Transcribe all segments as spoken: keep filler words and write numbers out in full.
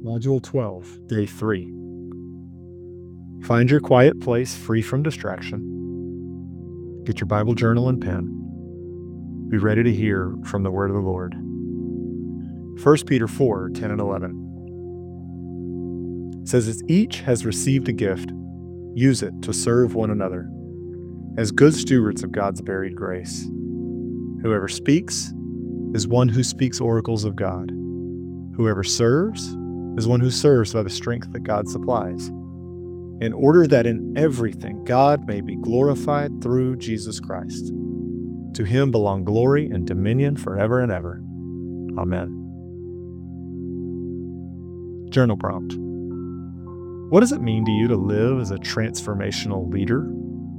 Module twelve, Day three. Find your quiet place free from distraction. Get your Bible journal and pen. Be ready to hear from the word of the Lord. First Peter four, ten and eleven says, as each has received a gift, use it to serve one another as good stewards of God's varied grace. Whoever speaks is one who speaks oracles of God. Whoever serves is one who serves by the strength that God supplies, in order that in everything God may be glorified through Jesus Christ. To him belong glory and dominion forever and ever. Amen. Journal prompt. What does it mean to you to live as a transformational leader?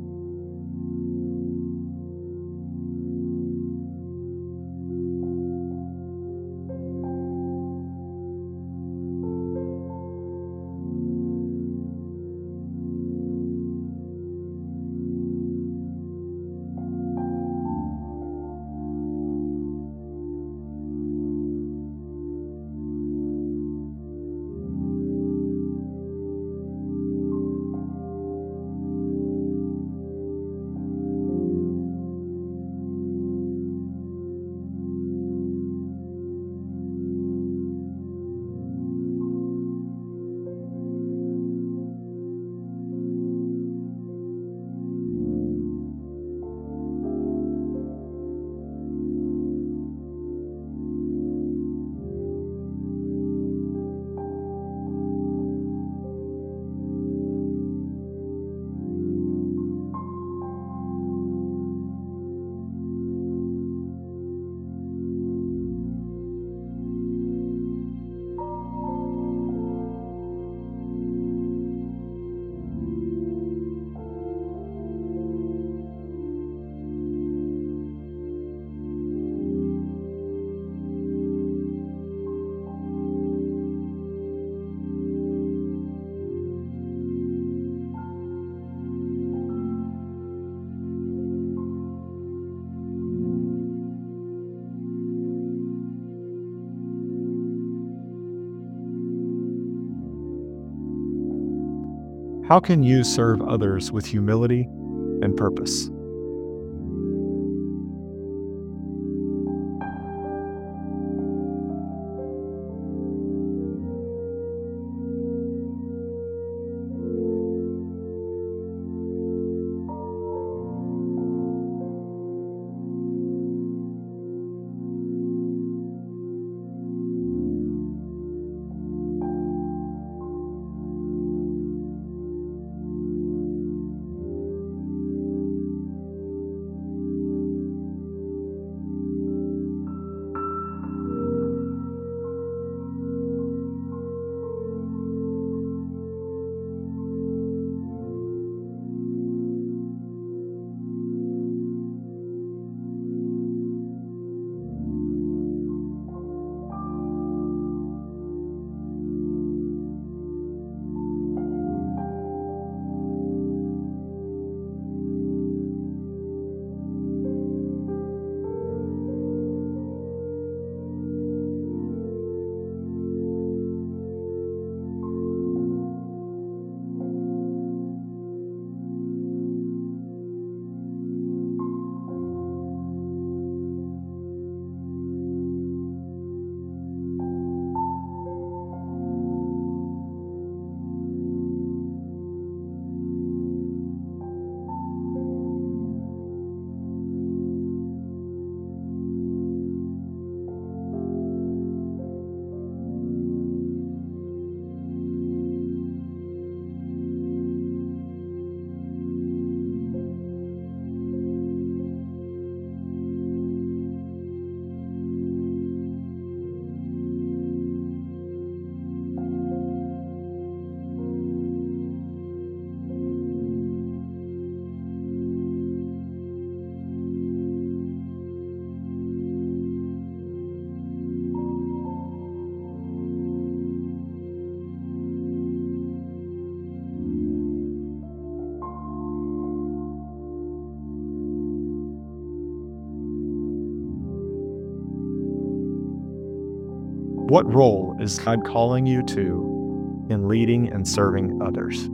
How can you serve others with humility and purpose? What role is God calling you to in leading and serving others?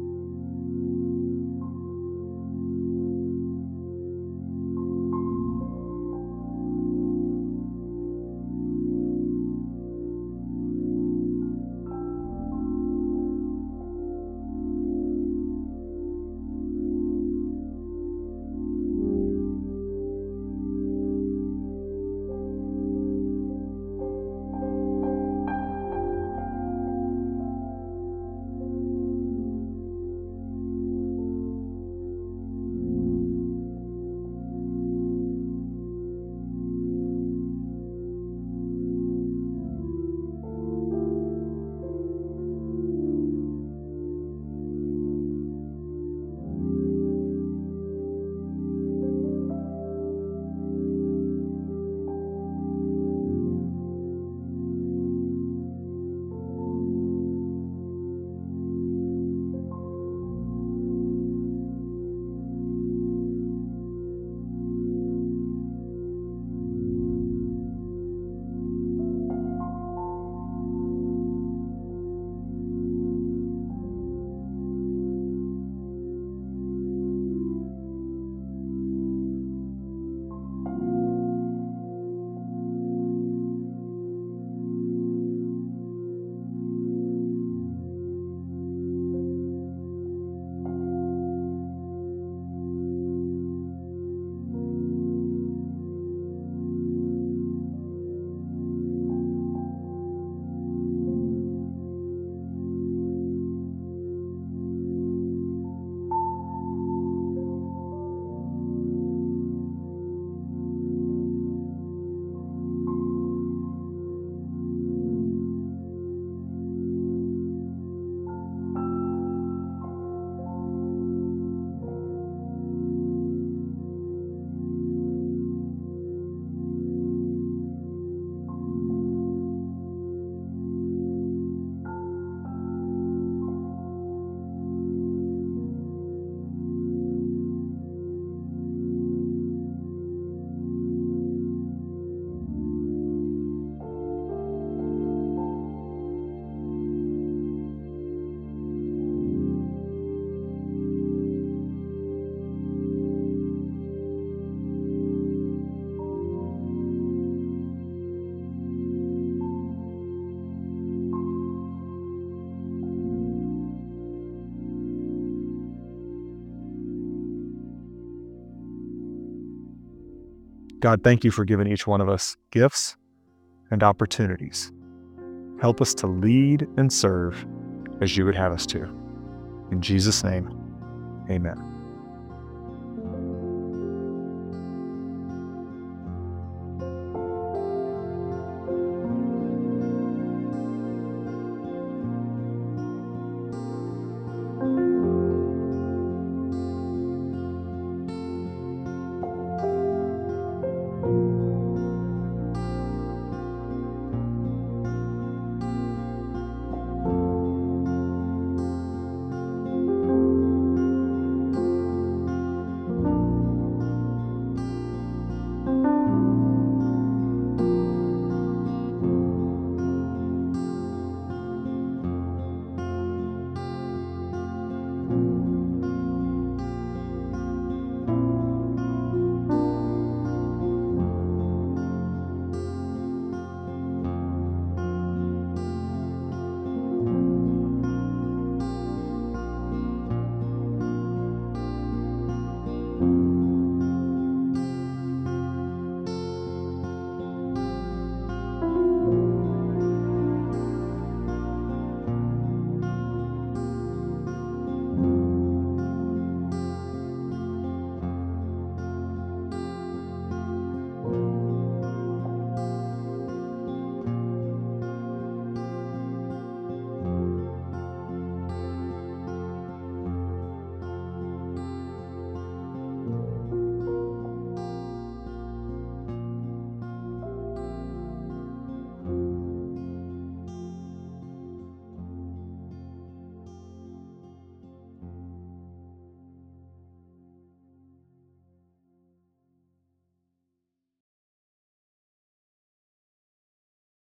God, thank you for giving each one of us gifts and opportunities. Help us to lead and serve as you would have us to. In Jesus' name, amen.